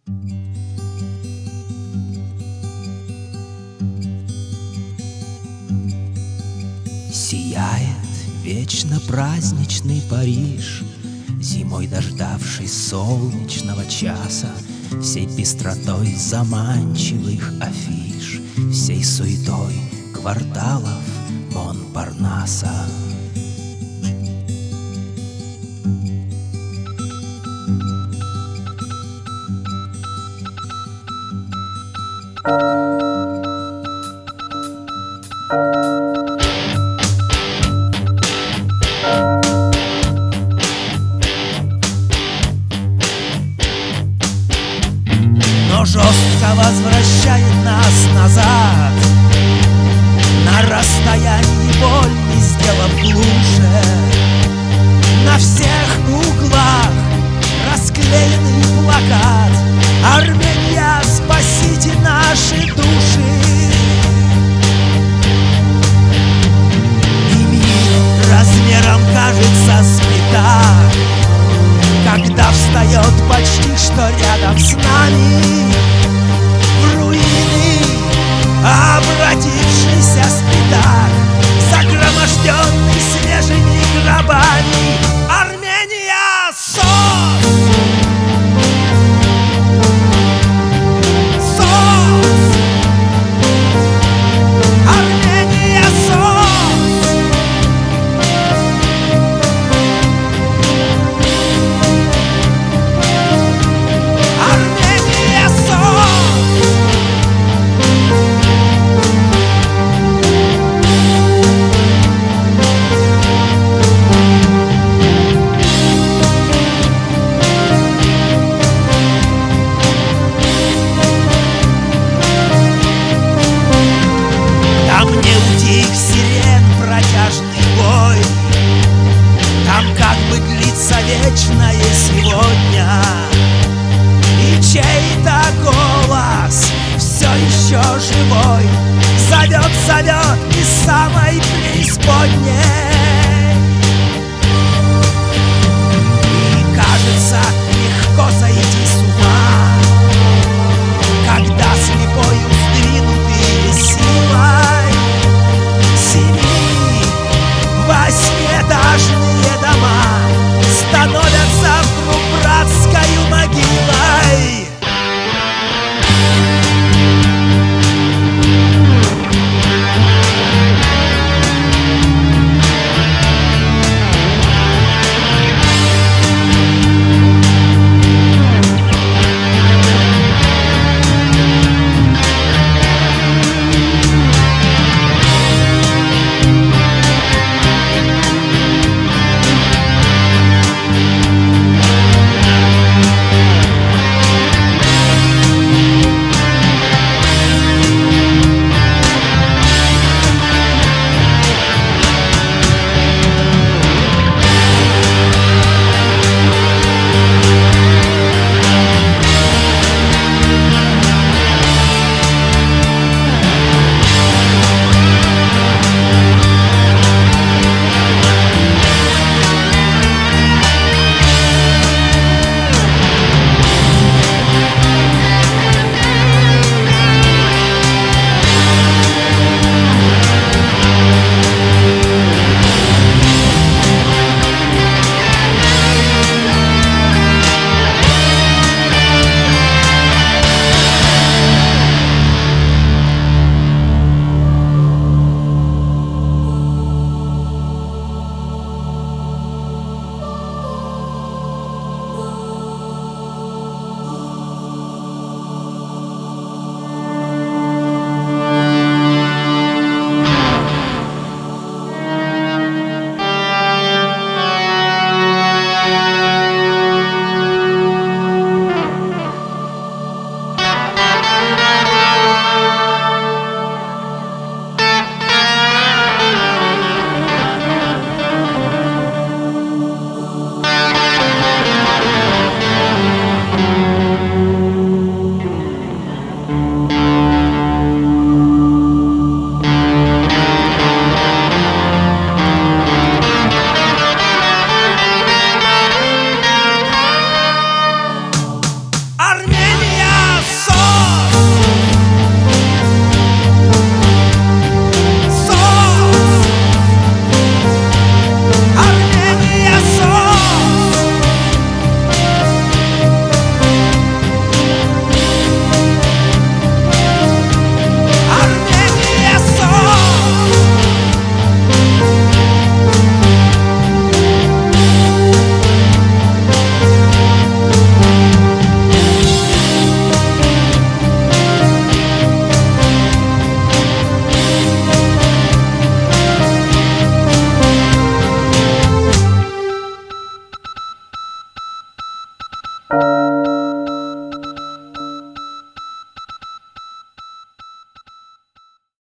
Сияет вечно праздничный Париж, зимой дождавшись солнечного часа, всей пестротой заманчивых афиш, всей суетой кварталов Монпарнаса. Но жестко возвращает нас назад, на расстоянии боль не сделав глуше. На всех углах расклеенный плакат: Армения, спасите наши души. И мир размером кажется с пятак, когда встает почти что рядом с нами в руины, обратившийся спитак, загроможденный свежими гробами. Армения, СОС! СОС! Армения, СОС! Армения, СОС! Там не утих сирен протяжный бой, там как бы длится вечное сегодня, и чей-то голос все еще живой зовет, зовет из самой преисподней.